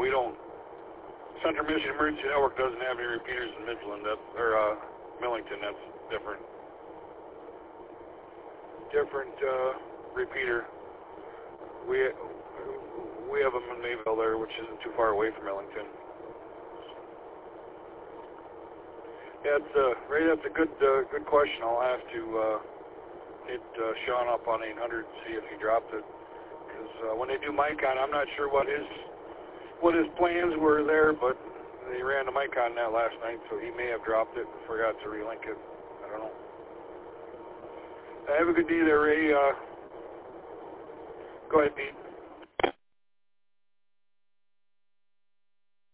we don't. Central Michigan Emergency Network doesn't have any repeaters in Midland, or Millington. That's different. Different repeater. We have them in Mayville there, which isn't too far away from Millington. Yeah, Ray, that's a good question. I'll have to hit Sean up on 800 and see if he dropped it. Because when they do Micon, I'm not sure what his plans were there, but they ran the Micon net last night, so he may have dropped it and forgot to relink it. I don't know. Have a good day there, Ray. Go ahead, Pete.